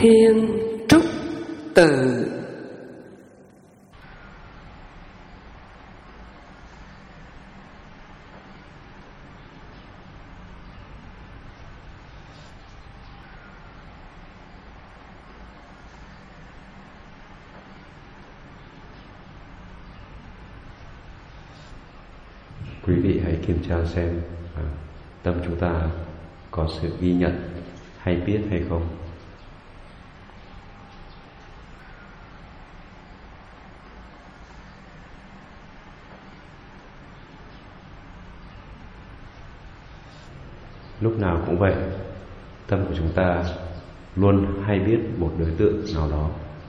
Thiên Trúc Tự. Quý vị hãy kiểm tra xem tâm chúng ta có sự ghi nhận hay biết hay không. Lúc nào cũng vậy, tâm của chúng ta luôn hay biết một đối tượng nào đó.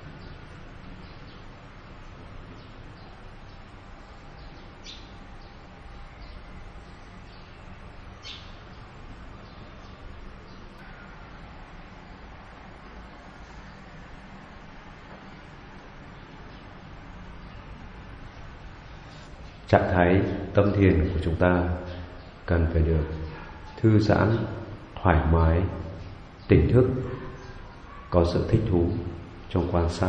Trạng thái tâm thiền của chúng ta cần phải được thư giãn, thoải mái, tỉnh thức, có sự thích thú trong quan sát.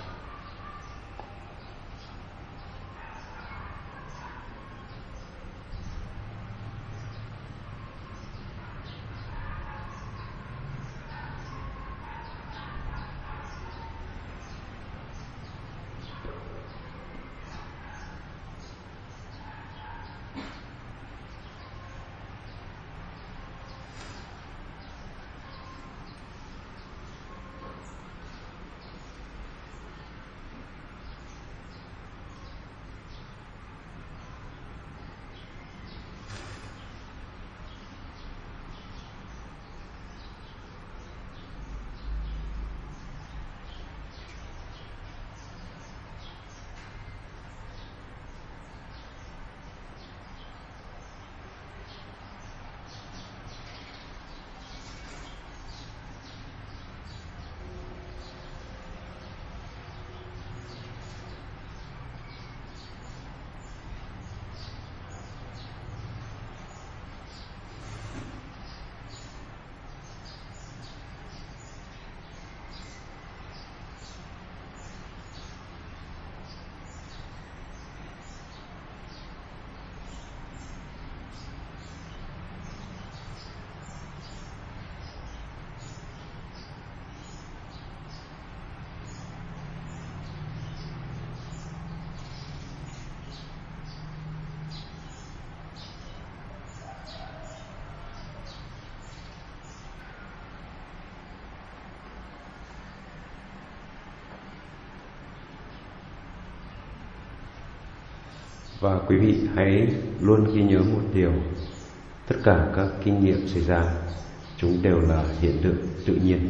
Và quý vị hãy luôn ghi nhớ một điều: tất cả các kinh nghiệm xảy ra, chúng đều là hiện tượng tự nhiên.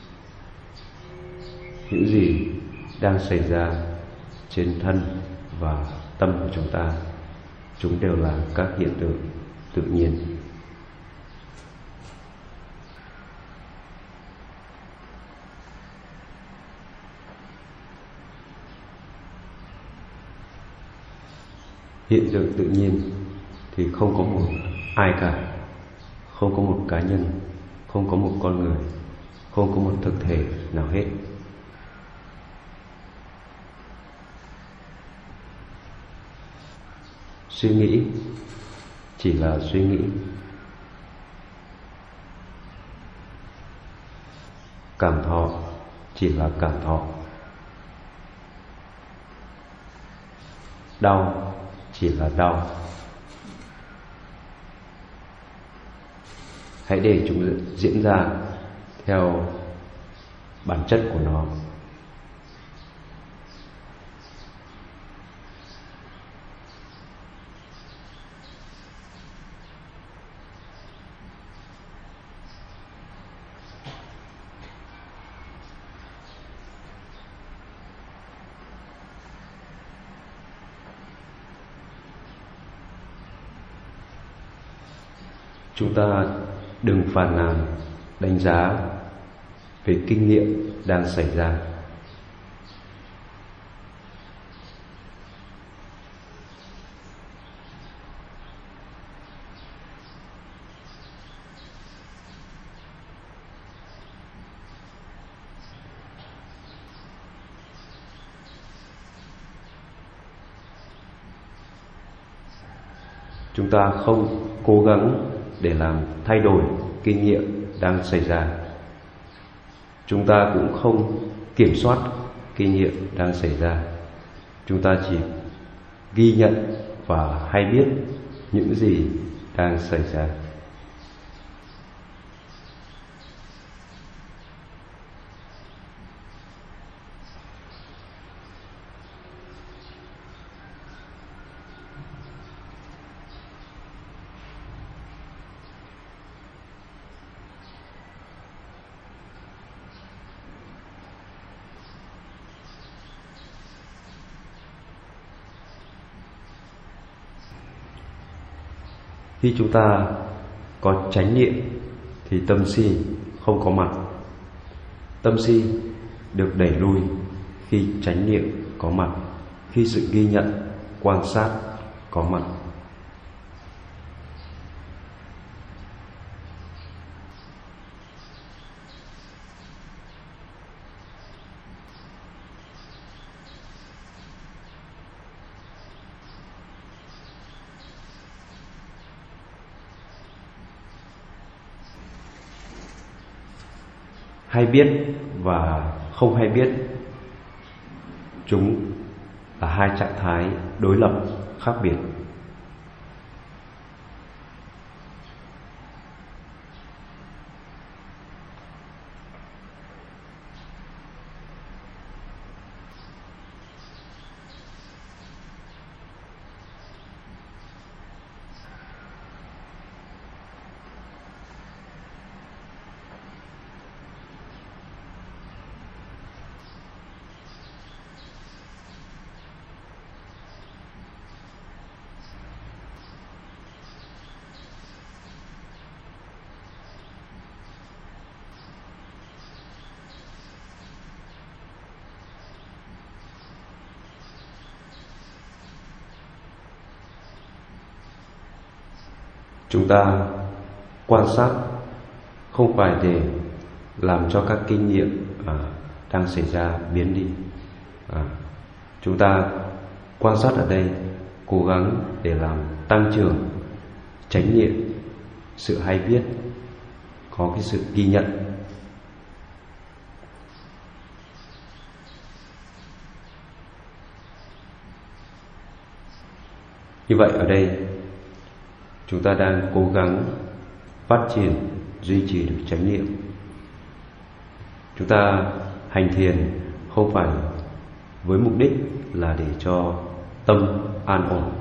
Những gì đang xảy ra trên thân và tâm của chúng ta, chúng đều là các hiện tượng tự nhiên. Hiện tượng tự nhiên thì không có một ai cả, không có một cá nhân, không có một con người, không có một thực thể nào hết. Suy nghĩ chỉ là suy nghĩ, cảm thọ chỉ là cảm thọ, đau chỉ là đau. Hãy để chúng diễn ra theo bản chất của nó. Chúng ta đừng phàn nàn, đánh giá về kinh nghiệm đang xảy ra. Chúng ta không cố gắng để làm thay đổi kinh nghiệm đang xảy ra. Chúng ta cũng không kiểm soát kinh nghiệm đang xảy ra. Chúng ta chỉ ghi nhận và hay biết những gì đang xảy ra. Khi chúng ta có chánh niệm thì tâm si không có mặt. Tâm si được đẩy lùi khi chánh niệm có mặt, khi sự ghi nhận, quan sát có mặt. Hay biết và không hay biết, chúng là hai trạng thái đối lập khác biệt. Chúng ta quan sát không phải để làm cho các kinh nghiệm đang xảy ra biến đi. Chúng ta quan sát ở đây cố gắng để làm tăng trưởng chánh niệm, sự hay biết, có cái sự ghi nhận. Như vậy ở đây chúng ta đang cố gắng phát triển, duy trì được chánh niệm. Chúng ta hành thiền không phải với mục đích là để cho tâm an ổn.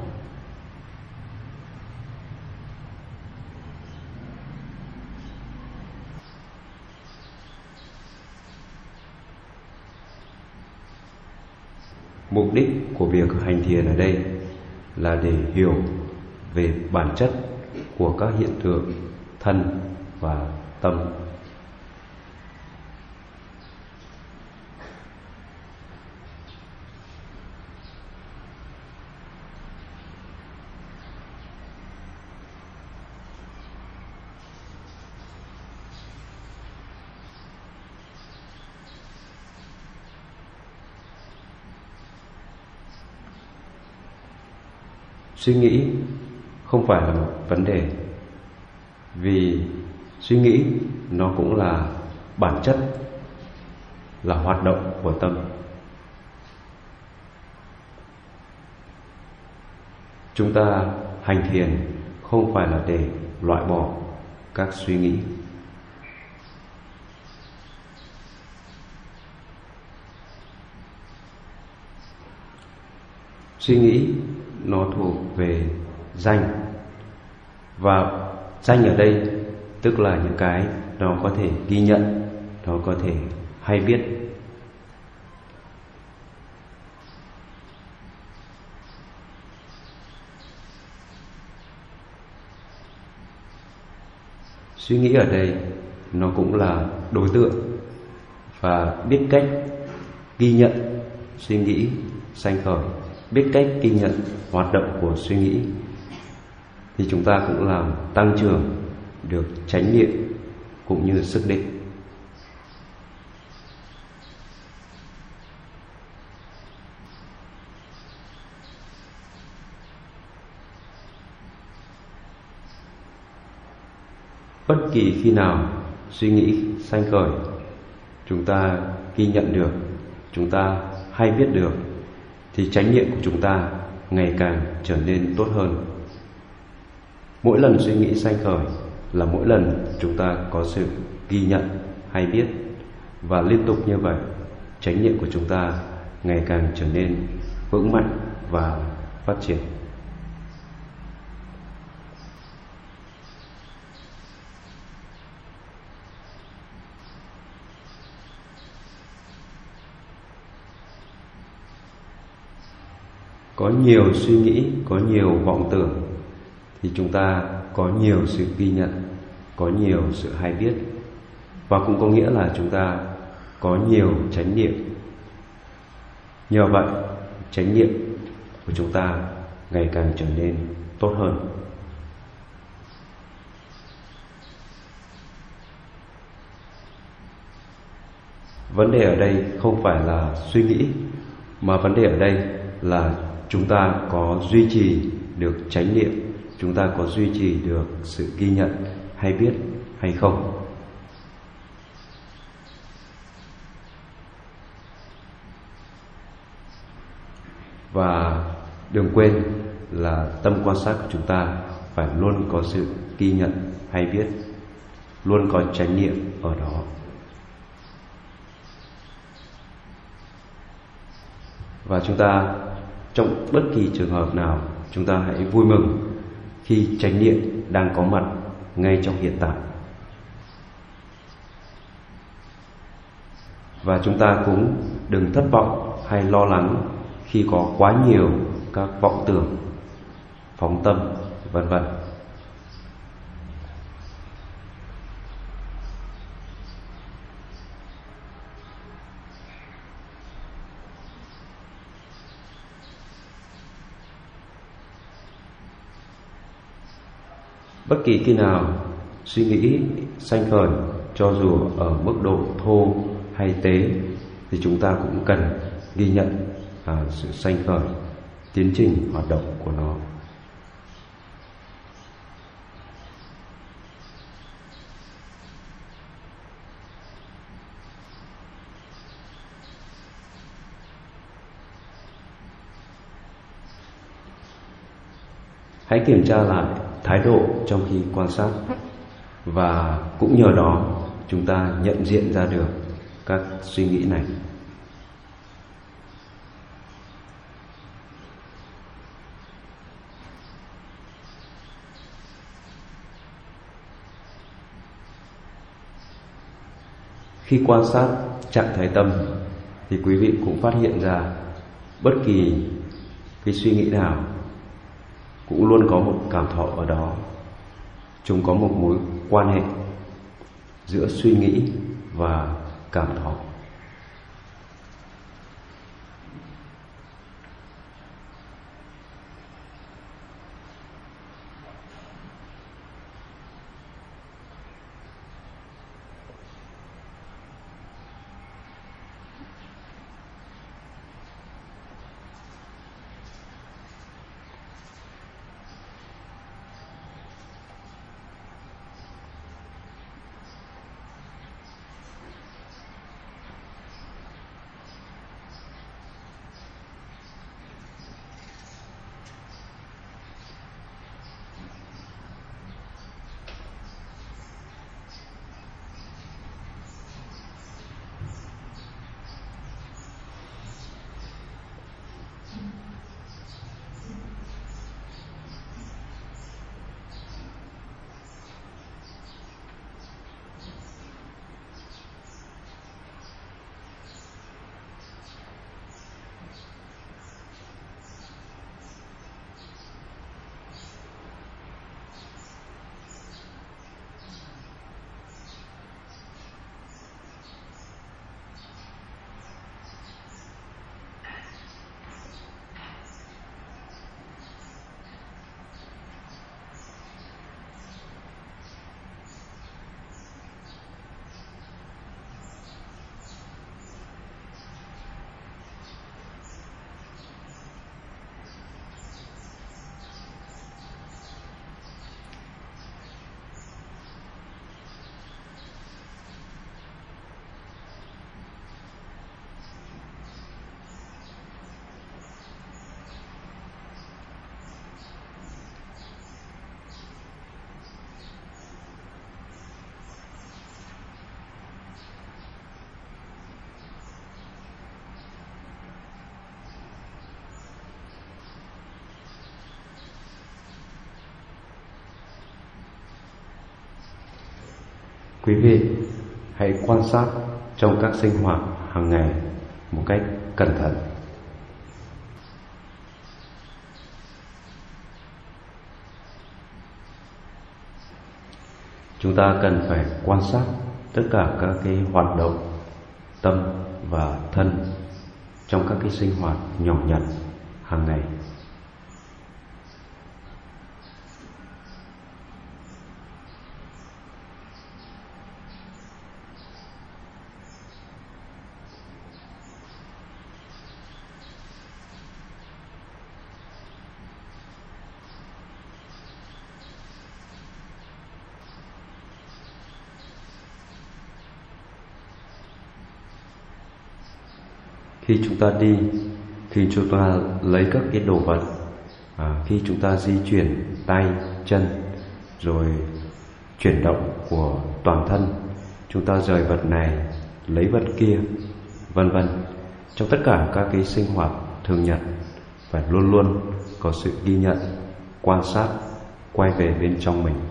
Mục đích của việc hành thiền ở đây là để hiểu về bản chất của các hiện tượng thân và tâm. Suy nghĩ không phải là một vấn đề, vì suy nghĩ nó cũng là bản chất, là hoạt động của tâm. Chúng ta hành thiền không phải là để loại bỏ các suy nghĩ. Suy nghĩ nó thuộc về danh, và danh ở đây tức là những cái nó có thể ghi nhận, nó có thể hay biết. Suy nghĩ ở đây nó cũng là đối tượng, và biết cách ghi nhận suy nghĩ sanh khởi, biết cách ghi nhận hoạt động của suy nghĩ, thì chúng ta cũng làm tăng trưởng được chánh niệm cũng như sức định. bất kỳ khi nào suy nghĩ sanh khởi, chúng ta ghi nhận được, chúng ta hay biết được, thì chánh niệm của chúng ta ngày càng trở nên tốt hơn. Mỗi lần suy nghĩ sanh khởi là mỗi lần chúng ta có sự ghi nhận hay biết, và liên tục như vậy, chánh niệm của chúng ta ngày càng trở nên vững mạnh và phát triển. Có nhiều suy nghĩ, có nhiều vọng tưởng thì chúng ta có nhiều sự ghi nhận, có nhiều sự hay biết, và cũng có nghĩa là chúng ta có nhiều chánh niệm. Nhờ vậy, chánh niệm của chúng ta ngày càng trở nên tốt hơn. Vấn đề ở đây không phải là suy nghĩ, mà vấn đề ở đây là chúng ta có duy trì được chánh niệm, chúng ta có duy trì được sự ghi nhận hay biết hay không. Và đừng quên là tâm quan sát của chúng ta phải luôn có sự ghi nhận hay biết, luôn có chánh niệm ở đó. Và chúng ta trong bất kỳ trường hợp nào, chúng ta hãy vui mừng khi chánh niệm đang có mặt ngay trong hiện tại. Và chúng ta cũng đừng thất vọng hay lo lắng khi có quá nhiều các vọng tưởng, phóng tâm, vân vân. Bất kỳ khi nào suy nghĩ sanh khởi, cho dù ở mức độ thô hay tế, thì chúng ta cũng cần ghi nhận sự sanh khởi, tiến trình hoạt động của nó. Hãy kiểm tra lại thái độ trong khi quan sát, và cũng nhờ đó chúng ta nhận diện ra được các suy nghĩ này. Khi quan sát trạng thái tâm thì quý vị cũng phát hiện ra bất kỳ cái suy nghĩ nào cũng luôn có một cảm thọ ở đó. Chúng có một mối quan hệ giữa suy nghĩ và cảm thọ. Quý vị hãy quan sát trong các sinh hoạt hàng ngày một cách cẩn thận. Chúng ta cần phải quan sát tất cả các cái hoạt động tâm và thân trong các cái sinh hoạt nhỏ nhặt hàng ngày. Khi chúng ta đi, khi chúng ta lấy các cái đồ vật, khi chúng ta di chuyển tay, chân, rồi chuyển động của toàn thân, chúng ta rời vật này, lấy vật kia, vân vân. Trong tất cả các cái sinh hoạt thường nhật, phải luôn luôn có sự ghi nhận, quan sát, quay về bên trong mình.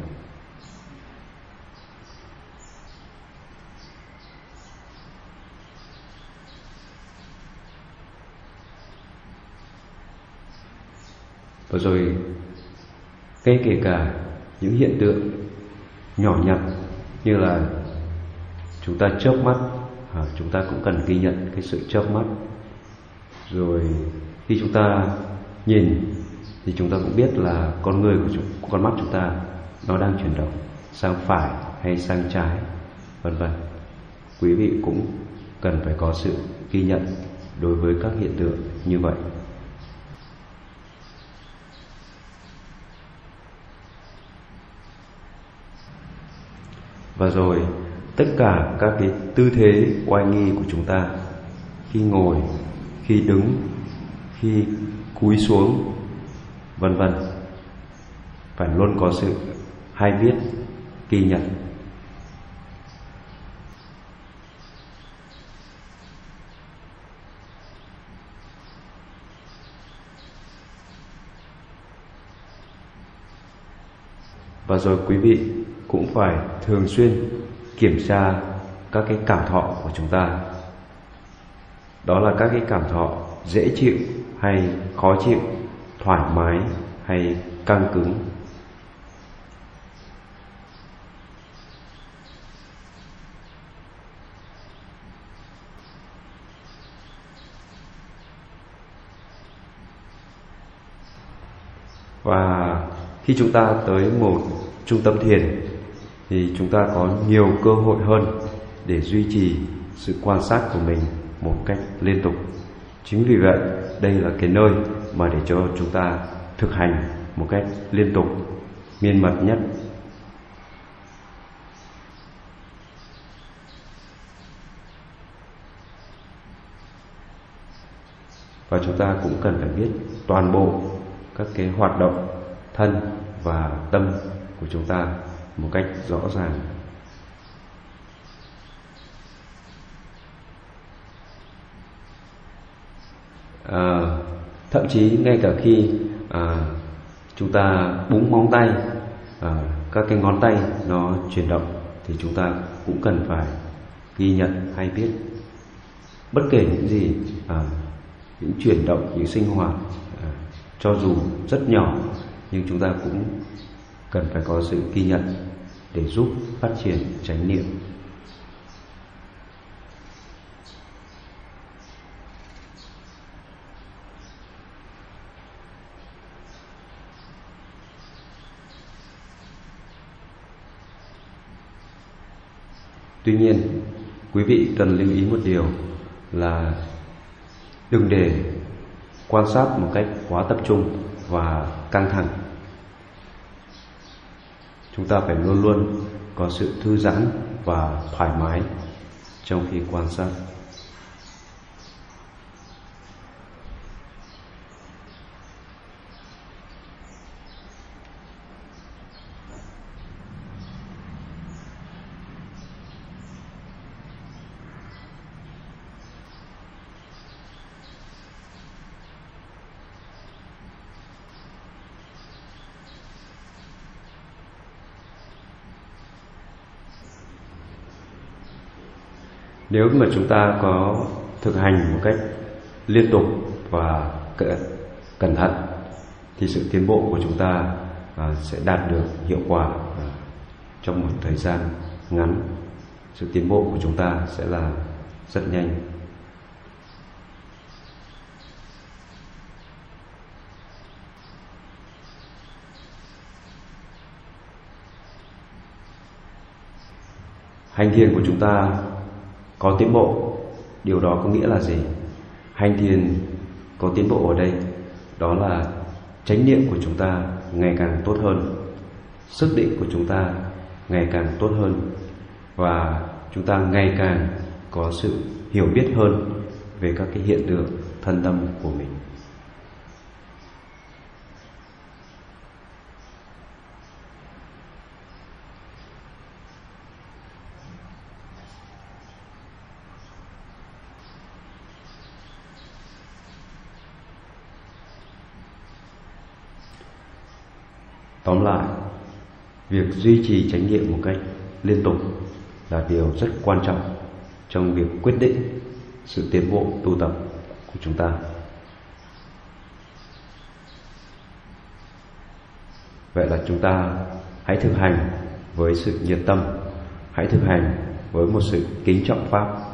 Và rồi kể cả những hiện tượng nhỏ nhặt như là chúng ta chớp mắt, chúng ta cũng cần ghi nhận cái sự chớp mắt. Rồi khi chúng ta nhìn thì chúng ta cũng biết là con mắt chúng ta nó đang chuyển động sang phải hay sang trái, vân vân. Quý vị cũng cần phải có sự ghi nhận đối với các hiện tượng như vậy. Và rồi tất cả các cái tư thế oai nghi của chúng ta, khi ngồi, khi đứng, khi cúi xuống, vân vân, phải luôn có sự hay biết, ghi nhận. Và rồi quý vị cũng phải thường xuyên kiểm tra các cái cảm thọ của chúng ta. Đó là các cái cảm thọ dễ chịu hay khó chịu, thoải mái hay căng cứng. Và khi chúng ta tới một trung tâm thiền thì chúng ta có nhiều cơ hội hơn để duy trì sự quan sát của mình một cách liên tục. Chính vì vậy, đây là cái nơi mà để cho chúng ta thực hành một cách liên tục, miên mật nhất. Và chúng ta cũng cần phải biết toàn bộ các cái hoạt động thân và tâm của chúng ta một cách rõ ràng. Thậm chí ngay cả khi chúng ta búng móng tay, các cái ngón tay nó chuyển động thì chúng ta cũng cần phải ghi nhận hay biết. Bất kể những gì, những chuyển động, những sinh hoạt, cho dù rất nhỏ, nhưng chúng ta cũng cần phải có sự ghi nhận để giúp phát triển chánh niệm. Tuy nhiên, quý vị cần lưu ý một điều là đừng để quan sát một cách quá tập trung và căng thẳng. Chúng ta phải luôn luôn có sự thư giãn và thoải mái trong khi quan sát. Nếu mà chúng ta có thực hành một cách liên tục và cẩn thận thì sự tiến bộ của chúng ta sẽ đạt được hiệu quả trong một thời gian ngắn. Sự tiến bộ của chúng ta sẽ là rất nhanh. Hành thiền của chúng ta có tiến bộ, điều đó có nghĩa là gì? Hành thiền có tiến bộ ở đây, đó là chánh niệm của chúng ta ngày càng tốt hơn, sức định của chúng ta ngày càng tốt hơn, và chúng ta ngày càng có sự hiểu biết hơn về các cái hiện tượng thân tâm của mình. Tóm lại, việc duy trì chánh niệm một cách liên tục là điều rất quan trọng trong việc quyết định sự tiến bộ tu tập của chúng ta. Vậy là chúng ta hãy thực hành với sự nhiệt tâm, hãy thực hành với một sự kính trọng Pháp.